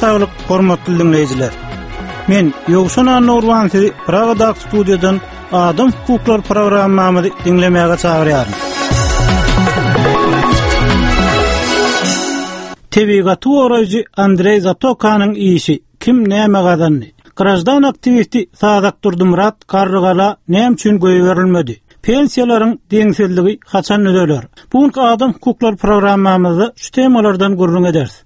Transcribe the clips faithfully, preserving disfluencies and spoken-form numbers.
saglyk, hormatly dinleyijiler. Men Ýogşan Anurwan sizi Praga'da studiýadan Adam hukuklar programmamy dinlemäge çagyrýarym. Tebigaty goraýjy Andrey Zatokanyň işi kim näme gazandy? Grajdan aktivisti Sadak Durdymurat Karrygala näme üçin göýe berilmedi? Pensiýalaryň deňsizligi haçan ödeler? Buňky Adam hukuklar programmamyzda şu temalardan gurrun ederiz.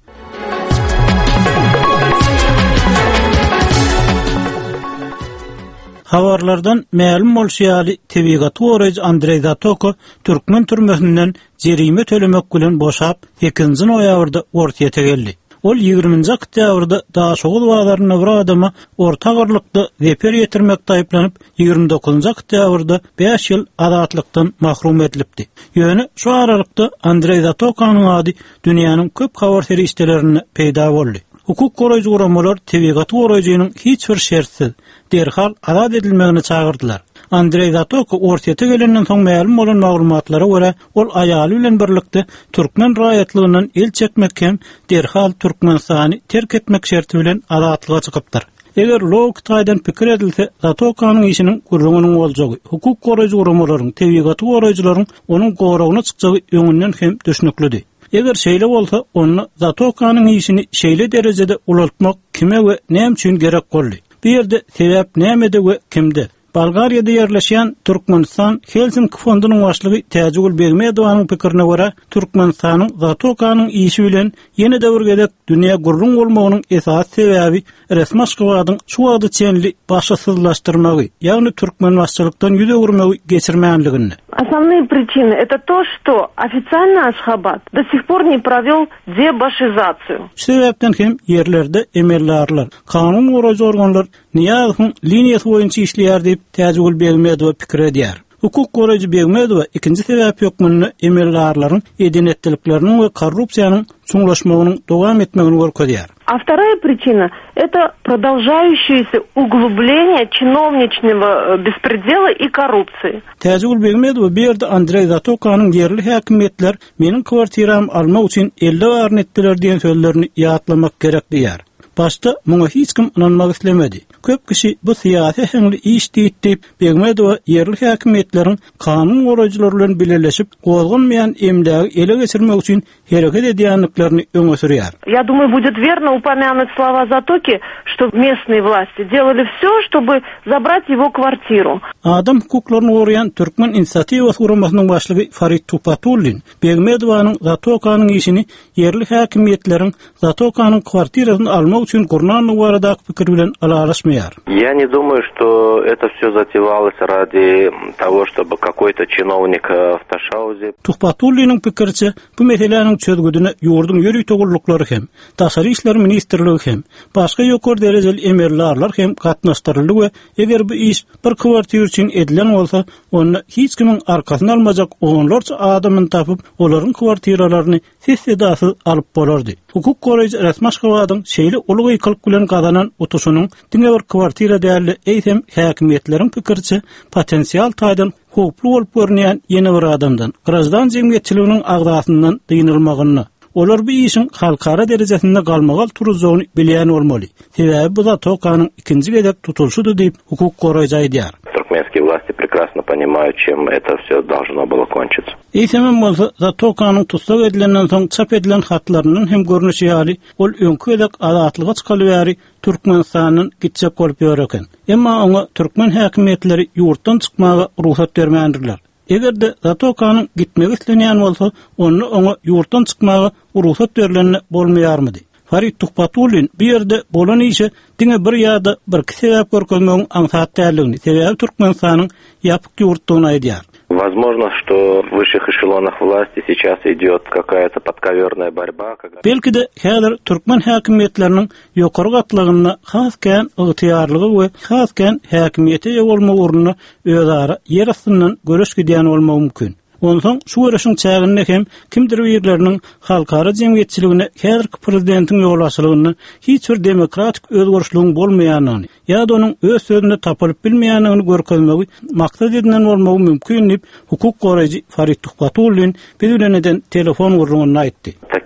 Habarlardan ma'lum bolýaly tebigaty goraýjy Andrey Zatoko türkmen türmesinden jerime tölemek bilen boşap ikinji noýabrda ortaýa geldi. Ol ýygrüminji oktýabrda daşoğul wagtlaryna bir adama orta gyrlykda zeper ýetirmek taýplanyp ýygrimi dokuzunji oktýabrda beş ýyl azatlykdan mahrum edilipdi. Ýöne şu aralykda Andrey Zatokanyň ady dünýäniň köp habar seriýetlerine peýda boldy. Hukuk goraýjy guramalar tebigaty goraýjynyň hiç bir şertsiz derhal azat edilmegini çagyrdylar. Andrey Zatoko ortaýa gelenden soň ma'lum bolan maglumatlara görä ol aýaly bilen birlikde türkmen raýatlygynyň el çekmek hem derhal Türkmenistany terk etmek şerti bilen azatlyga çykypdyr. Eger log taýdan pikir edilse, Zatokanyň işiniň gurrungyň boljagy, hukuk goraýjy guramalaryň tebigaty goraýjylaryň onuň goragyna çykjagy öňünden hem düşnüklidi. Eger şeýle bolsa, onu Zatokanyň işini şeýle derejede ulatmak kime we näme üçin gerek boldy? Bu ýerde sebäp nämede we kimde? Bulgariýada ýerleşýän Türkmenistan Helsinki fondunyň başlygy Täjigul Begmedowanyň pikirine görä, Türkmenistanyň Zatokanyň işi bilen ýene däwir gedek dünýä gurrun bolmagynyň esas sebäbi resmi Moskwadyň şu wagty çenli başsızlaşdyrmagy, ýagny türkmen başçylykdan ýüze gurmagy geçirmänligini. Основные причины — это то, что официально Ашхабад до сих пор не провел дебашизацию. Şu sebäpden hem yerlerde emellerler, kanun goraýjy organlar niýasyň liniýasy boýunça işleýär diýip Täjigul Begmedow pikir edýär. Hukuk goraýjy Begmedow ikinji sebäp ýokmuny emellerlaryň edinetlikleriniň we korrupsiýanyň çuňlaşmagynyň dowam etmegini görkezýär. А вторая причина — это продолжающееся углубление чиновничного беспредела и коррупции. Täjigul Begmedow bir ýerde Andrey Zatokanyň yerli häkimetler meniň kwartiram almak üçin elli baryn etdiler diýen sözlerini ýatlamak gerek diýär. Başta muňa hiç kim inanmak islemedi. Köp kişi bu siyasi heňli iş diýip Begmedow yerli häkimetleriň kanun goraýjylary bilen birleşip gozgunmaýan emlägi ele geçirmek üçin hereket edýänliklerini öňe sürýär. Я думаю, будет верно упомянуть слова Затоки, что местные власти делали все, чтобы забрать его квартиру. Adam hukuklaryny goraýan Türkmen inisiatiwasy guramasynyň başlygy Farit Tupatullin Begmedowyň Zatokanyň işini yerli häkimetleriň Zatokanyň kwartirasyny almak üçin gurnanly baradaky pikir bilen alaşmaýar. Я не думаю, что это все затевалось ради того, чтобы какой-то чиновник в Ташаузе. Tupatulliň pikirçe bu meseleniň çözgüdüne ýurdun ýöri togullukları hem, Daşary işler ministrligi hem, başga ýokary derejeli emellerler hem gatnaşdyryldy we eger bu iş bir kwartir üçin edilen bolsa, onu hiç kimin arkasyna almajak onlarça adamyny tapyp, olaryň kwartiralaryny sesdasy alyp bolardy. Hukuk goraýjy resmi Moskwadyň şeýle uly ýykylyk bilen gazanan utuşunyň diňe bir kwartira däli eýsem häkimetleriň pikirçe potensial taýdan hukukly bolup görnýän ýene bir adamdan, grajdan jemgyýetçiliginiň agdasyndan diýnilmagyny, olar bu işin halkara derejesinde galmagal turuzgyny bilýän bolmaly. Sebäbi bu Zatokanyň ikinji gedek tutulşudy diýip hukuk goraýjy aýdýar. Türkmenские власти прекрасно понимают, чем это все должно было кончиться. Eýsemem bolsa Zatokanyň tutsak edilenden soň çap edilen hatlarynyň hem görnüşi ýaly ol öňkü edek azatlyga çykalypdy, Türkmenistanyň gitjek bolup ýöreken. Emma oňa türkmen häkimetleri ýurtdan çykmaga ruhsat bermändirler. Egerde Zatokanyň gitmek islenýän bolsa, onu oňa ýurtdan çykmaga ruhsat berilende bolmaýarmydy? Farit Tupatullin bir ýerde bolan işe diňe bir ýa-da bir sebäp görkezmegiň aňsat däldigini, sebäbi Türkmenistanyň ýapyk ýurtdygyny aýdýar. Возможно, что в высших эшелонах власти сейчас идет какая-то подковерная борьба. Когда... Belki de häzir türkmen häkimetleriniň ýokary gatlygyna hasken ygtyýarlygy we hasken häkimete ýa bolma urnuny özara ýer astyndan göreş gidýän bolmagy mümkin. Ondan şu görüşün çäginde hem kimdir birleriniň halkara jemgyýetçiligine häzirki prezidentiň ýolaşylygyny hiç bir demokratik özgörüşligiň bolmaýanyny ýa-da onuň öz sözünde tapylyp bilmeýänligini görkezmegi maksat edilen bolmagy mümkin diýip hukuk goraýjy Farit Tupatullin bilen telefon gurrungyny aýtdy.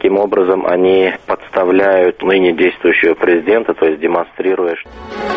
таким образом они подставляют ныне действующего президента, то есть демонстрируя, что...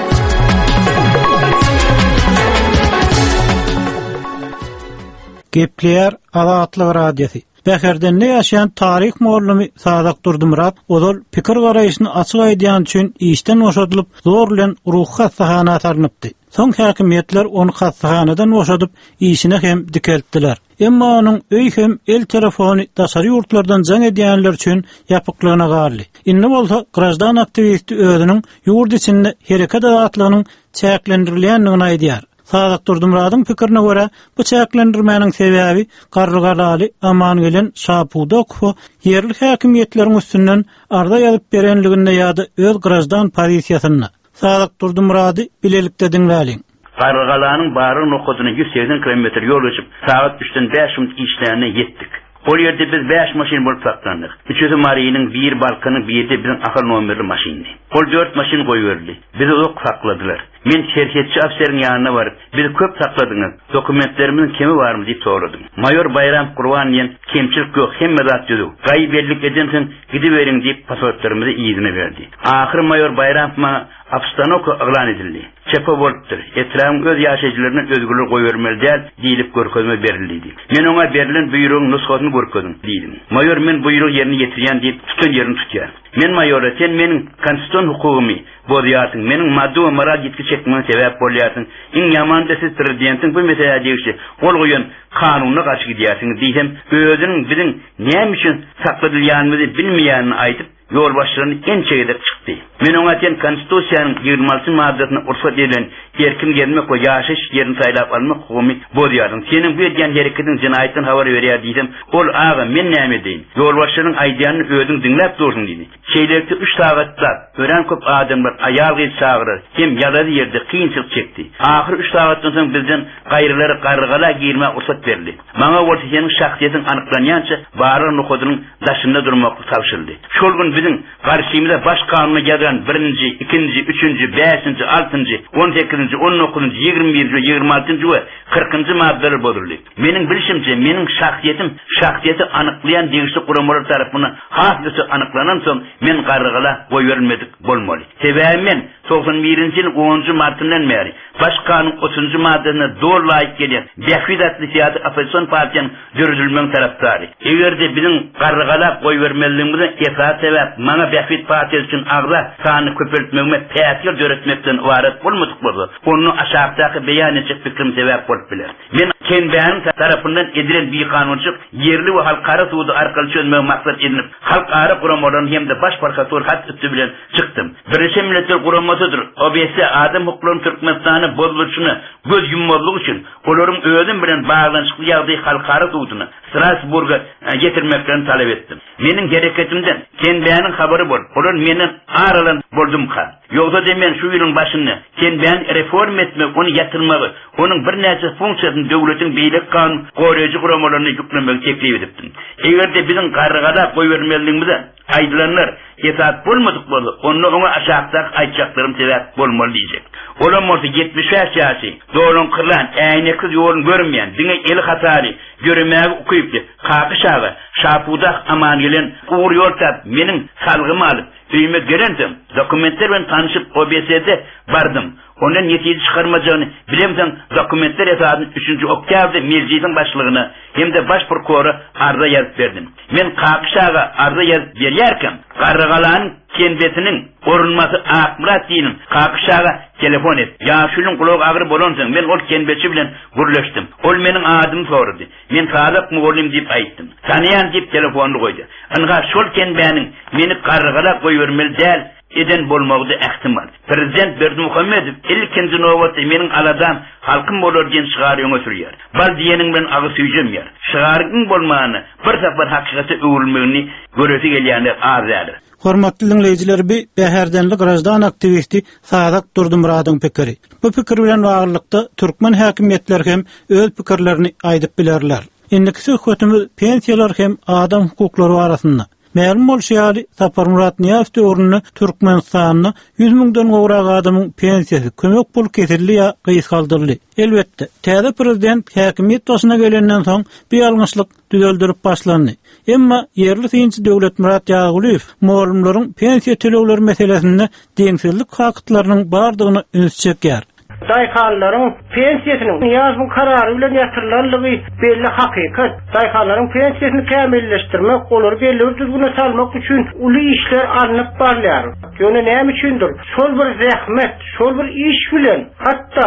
Gepler Azatlyk radiosu. Bäherdende ýaşaýan taryh muallimi Sadak Durdumrat ozal pikir garaýyşyny açyk aýdýan üçin işden boşadylyp zor bilen ruh hastahanasy sarnypdy. Soň häkimetler onu hastahanadan boşadyp işine hem dikeltdiler. Emma onuň öý hem el telefony daşary ýurtlardan jaň edýänler üçin ýapyklygyna garly. Indi bolsa grajdan aktivisti özüniň ýurt içinde hereket azatlygynyň çäklendirilýändigini aýdýar. Sadak Durdumradyň pikirine görä, bu çäklendirmäniň sebäbi garrygalaly aman gelen Şapudokho yerli häkimetleriň üstünden arda ýazyp berenliginde ýa-da öz grajdan pozisiýasyna. Sadak Durdumrady bilelikde diňläliň. Garrygalalyň bary nokodyny yüz seksen kilometr ýol geçip, saat üçden beş minut işlerine yetdik. O yerde biz beş maşin bolup saklandyk. Üçüncü Mariýanyň bir balkanyň birinde biziň ahir nomerli maşindy. Ol dört maşin goýberdi. Bizi uzak sakladylar. Men şerhetçi afseriň ýanyna baryp, "Bizi köp sakladyňyz. Dokumentlerimiň kemi barmy?" diýip soradym. Mayor Bayram Qurbanyan kemçilik ýok, hemme zat ýödü. Gaý berlik edensiň gidiberiň diýip pasportlarymyzy ýygyna berdi. Ahir Mayor Bayram maňa abstanok aglan edildi. Çepe bolupdyr. Etraň öz ýaşaýjylaryna özgürlük goýbermeli däl diýilip görkezme berildi. Men oňa berilen buýrugyň nusgasyny görkezdim diýdim. Mayor men buýrugy ýerine ýetirýän diýip tutan ýerini tutýar. Men maýora sen meniň konstitusiýon hukugymy boýaýasyň, meniň maddi we moral ýetki çekmeme sebäp bolýasyň. Iň ýaman da siz prezidentiň bu meselede diýişi, ol goýan kanunyna garşy gidýärsiň diýsem, özüniň biziň näme üçin sakladylýanyny bilmeýänini aýdyp yol başlarını en çeyrek çıktı. Men oňa ten konstitusiýanyň ýygrima alty maddasyna ursat edilen erkin gelmek we ýaşaş ýerini saýlap almak hukumy bolýardyň. Senin bu edýän hereketiň jinaýatyny habar berýär diýdim. Ol aga men näme diýin? Yol başlaryň aýdýanyny özüň dinläp dursun diýdi. Şeýlekde üç sagatda ören köp adamlar aýal gyz çagyryr. Hem ýalady ýerde kynçylyk çekdi. Ahir üç sagatdan soň bizden gaýrylary garrygala girme ursat berildi. Maňa bolsa senin şahsiýetiň anyklanýança bary nokodynyň daşynda durmak tapşyryldy. Şol gün bizim karşımıza baş kanunu gelen birinci, ikinci, üçüncü, beşinci, altıncı, on sekizinci, on dokuzuncu, yirmi birinci, yirmi altıncı ve kırkıncı maddeler bozuldu. Benim bilişimce, benim şahsiyetim, şahsiyeti anıklayan değişik kurumlar tarafından hafifçe anıklanan son men garrygala boy verilmedik bolmaly. Sebäbi men doksan birinci ýyl onuncu martyndan beri baş kanun otuzuncu maddesine doğru laýyk gelen Behfidatly siyasi opozisiýon partiýanyň ýürüdülmeň tarapdary. Egerde bizim garrygala boy vermeliligimizi esas sebäp maňa Behfit partiýasy üçin agza sany köpeltmegime täsir jöretmekden ibaret bolmadyk bolsa, onu aşağıdaky beýan etjek fikrim sebäp bolup biler. Men Kenbäň tarapyndan edilen bir kanunçyk yerli we halkara suwdy arkaly çözmek maksat edinip halkara guramadan hemde baş prokurator hat üstü bilen çykdym. Birleşen Milletler Guramasydyr. O B S Adam hukuklaryny Türkmenistany bozuluşyny göz yummalyk üçin olaryň özüm bilen baglanyşykly ýagdaý halkara suwdyny Strasburga getirmekden talep etdim. Meniň gereketimden Kenbäň habary bol. Olar meni aralan boldum ka. Ýogsa demen şu ýylyň başynda Kenbäň reform etmek, onu ýatyrmagy, onuň bir näçe funksiýasyny döwletiň beýlik kanun goýajy guramalaryny ýüklemek teklip edipdim. Egerde biziň garrygada goý bermeliligimizi aýdylanlar hesap bolmadyk bolsa, onu oňa aşağıdak aýtjaklarym sebäp bolmaly diýjek. Olam bolsa yetmiş beş ýaşy, doğrun kırlan, äýneksiz ýolun görmeýän, diňe eli hatary, görmägi ukuyupdy. Kakışagy, Şapudak aman gelen uğur ýol tap, meniň salgymy alyp, öýüme gelendim. Dokumentler bilen tanışyp O B S'de bardım. Ondan netije çıkarmajagyny bilemsen, dokumentler esasyny üçüncü oktýabrda meclisiň başlygyna hem de baş prokurora arza ýazyp berdim. Men Kakışaga arza ýazyp berýärken, garrygalaryň kendisinin orunması Akmurat diýinim. Kakışaga telefon et. Ya şunun kulak agry bolansaň, men ol kenbeçi bilen gürleşdim. Ol meniň adymy sordy. Men Sadak Mugallim diýip aýtdym. Tanıyan diýip telefonu goýdy. Anga şol kenbäniň meni garrygala goýbermeli däl eden bolmagy ähtimal. Prezident Berdimuhammedow ilkinji nowatda meniň aladan halkym bolar diýen şygaryňa sürýär. Bal diýeniň bilen agy süýjemýär. Şygaryň bolmagyny bir safar hakykate öwrülmegini göresi gelýänler azýadyr. Hormatly dinleýijiler, bi bäherdenlik grajdan aktivisti Sadak Durdumradyň pikiri. Bu pikir bilen baglykda türkmen häkimetleri hem öz pikirlerini aýdyp bilerler. Indiki söhbetimiz pensiýalar hem adam hukuklary arasynda. Ma'lum bolşýary Sapar Murat Niýaz döwründe Türkmenistanyna yüz miňden gowrak adamyň pensiýasy kömek bolup kesildi ýa gysy kaldyrly. Elbetde, täze prezident häkimiýet başyna gelenden soň bir alňyşlyk düzeldirip başlandy. Emma yerli synçy Döwlet Murat Ýagulyw mowlumlaryň pensiýa tölegleri meselesinde deňsizlik hakykatlarynyň bardygyny üns çekýär. Dayhanlaryň pensiýasynyň ýazma karary bilen ýatyrlanlygy belli hakykat. Dayhanlaryň pensiýasyny kämilleşdirmek, olary belli düzgüne salmak üçin uly işler alınıp barlar. Ýöne näme üçindir? Şol bir zähmet, şol bir iş bilen hatda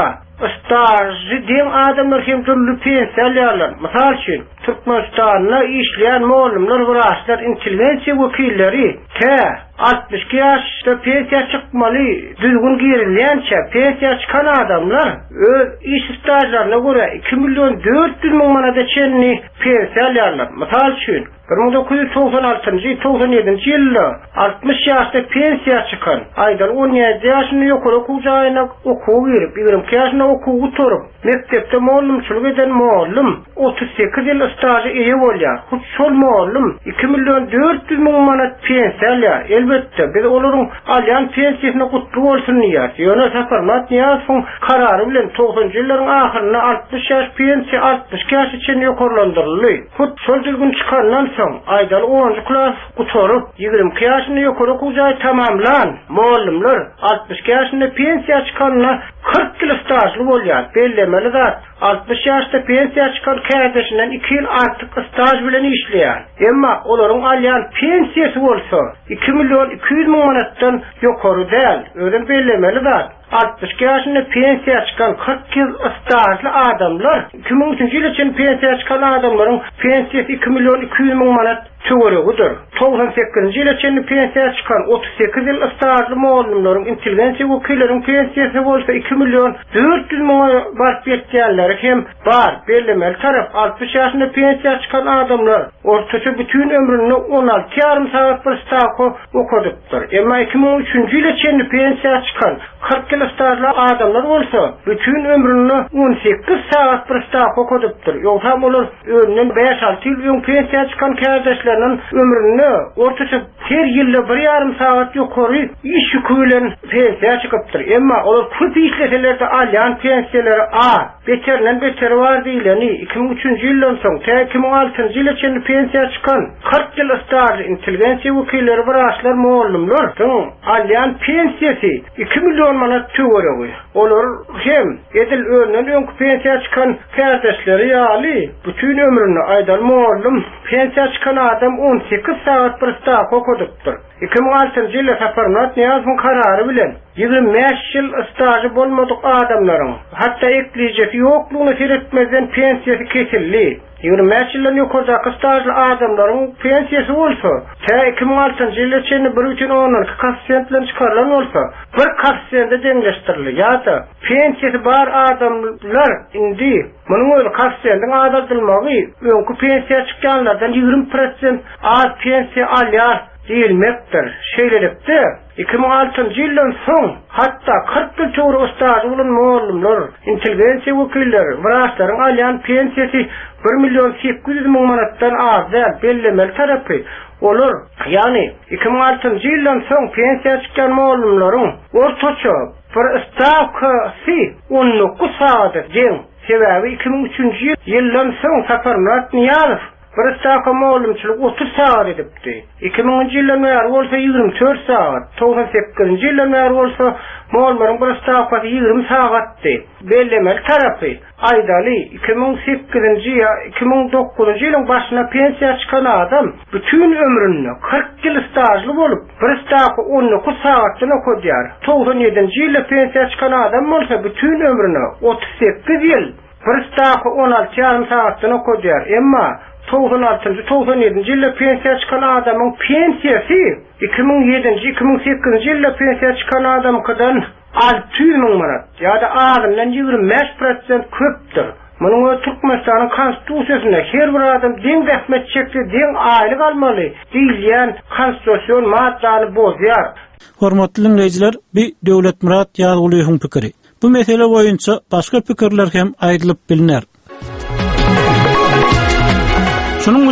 stajy diýen adamlar hem türlü pensiýa alýarlar. Mysal üçin Türkmenistanyna işleýän mowlumlar, wuraçlar, intelligensiýa wekilleri te altmış ýaşda pensiýa çykmaly, düzgün girilýänçe pensiýa çykan adamlar öz iş stajlaryna görä iki milyon dört yüz miň manada çenli pensiýa alýarlar. Mysal üçin bir miň dokuz ýüz togsan altyncy togsan ýedinçi ýylda altmış ýaşda pensiýa çykan, aýdan on ýedi ýaşyny ýokary okuw jaýyna okuw berip, ýigirmi ýaşyna okuw guturup, mekdepde mowlumçylyk eden mowlum otuz sekiz ýyl stajy eýe bolýar. Şol mowlum iki milyon dört yüz miň manat pensiýa alýar. Elbetde biz olaryň alýan pensiýasyna gutly bolsun diýär. Ýöne Sapar Murat Niýazowyň karary bilen togsanjy ýyllaryň ahyryna altmış ýaş pensiýa altmış ýaş üçin ýokarlandyryldy. Hut şol düzgün çykandan soň aýdal onuncu klas guturup ýigirmi ýaşyny ýokary okuwjy tamamlan mowlumlar altmış ýaşynda pensiýa çykanlar kırk ýyl stajly bolýar. Bellemeli zat altmış ýaşda pensiýa çykan kädeşinden iki ýyl artyk staj bilen işleýär. Emma olaryň alýan pensiýasy bolsa iki milyon iki yüz miň manatdan ýokary däl. Öňe bellemeli zat altmış ýaşynda pensiýa çykan kırk ýyl stajly adamlar iki ming üçinçi ýyl üçin pensiýa çykan adamlaryň pensiýasy iki milyon iki yüz miň manat töweregidir. togsan sekizinçi ýyl üçin pensiýa çykan otuz sekiz ýyl stajly mowlumlaryň intelligensiýa wekilleriň pensiýasy bolsa iki milyon dört yüz miň baryp ýetýänleri hem bar. Bellemeli tarap altmış ýaşynda pensiýa çykan adamlar ortaça bütün ömrüni on alty ýarym saat bir stajy okudypdyr. Emma iki ming üçinçi ýyl üçin pensiýa çykan kırk ýyl stajly adamlar bolsa bütün ömrüni on sekiz saat bir stajy okudypdyr. Ýogsa olar ömründen beş alty ýyl pensiýa çykan kädeşleriň ömrüni ortaça her ýylda bir ýarym saat ýokary iş ýükü bilen pensiýa çykypdyr. Emma olar köp işleselerde alýan pensiýalary a beterden beter var diýileni iki ming üçinçi ýyldan soň iki ming altynjy ýyl üçin pensiýa çykan kırk ýyl stajly intelligensiýa wekilleri, wuraçlar, mowlumlar alýan pensiýasy iki milyon manat töweregiýär. Olar hem edil öňden öňkü pensiýa çykan kädeşleri ýaly bütün ömrüni aýdal mowlum pensiýa çykan adam on sekiz saat bir staj okudypdyr. iki ming altynjy ýylda Sapar Murat Niýazowyň karary bilen ýigirmi beş ýyl stajy bolmadyk adamlaryň hatda eklijesi ýoklugyny seretmezden pensiýasy kesildi. ýigirmi beş ýyldan ýokardaky stajly adamlaryň pensiýasy bolsa, iki ming altynjy ýyl üçin bir buçuk koeffisient bilen çykarlan bolsa, bir koeffisiente deňleşdirildi. Ýa-da pensiýasy bar adamlar indi munyň öňe koeffisientiň adaldylmagy öňkü pensiýa çykýanlardan ýigirmi prosent az pensiýa alýar diýilmekdir. Şeýlelikde iki ming altynjy ýyldan soň hatda kırk ýyl töwre stajy bolan mowlumlar, intelligensiýa wekilleri, wuraçlaryň alýan pensiýasy bir milyon sekiz yüz miň manatdan az däl. Bellemeli tarapy olur. Yani iki ming altynjy ýyldan soň pensiýa çykan mowlumlaryň ortaça bir stavkasy on dokuz saat jeň. Sebäbi iki ming üçinçi ýyldan soň Sapar Murat Niýazow bir stavka mowlumçylyk otuz saat edipdi. iki miňinçi ýyldan beri bolsa ýigirmi dört saat, togsan sekizinçi ýyldan beri bolsa mowlumlaryň bir stavkasy ýigirmi saatdy. Bellemeli tarapy aýdaly iki ming sekizinçi ýa iki ming dokuzunçy ýylyň başyna pensiýa çykan adam bütün ömrüni kırk ýyl stajly bolup bir stajy on dokuz saatdan okudýar. togsan ýedinçi ýylda pensiýa çykan adam bolsa bütün ömrüni otuz sekiz ýyl bir stajy on alty ýarym saatdan okudýar. Emma togsan altyncy togsan ýedinçi ýylda pensiýa çykan adamyň pensiýasy iki ming ýedinçi iki ming sekizinçi ýylda pensiýa çykan adamkydan altı yüz miň manat ýa-da azyndan ýigirmi beş prosent köpdir. Munyň Türkmenistanyň konstitusiýasyna her bir adam deň zähmet çekdi, deň aýlyk almaly diýilýän konstitusiýon maddany bozýar. Hormatly dinleýijiler, bir Döwlet Murat Ýagulywyň pikiri. Bu mesele boýunça başga pikirler hem aýdylyp biliner. Şunun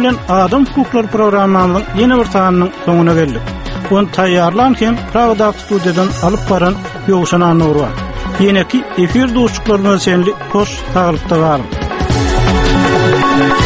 bilen Adam Hukukları programmanyň ýene bir sanynyň soňuna geldik. Onu taýýarlanken Pragda studiýadan alyp baran Ýowşan Anur bar. Ýene-ki efir dostluklaryndan senli hoş taýlykda galyň.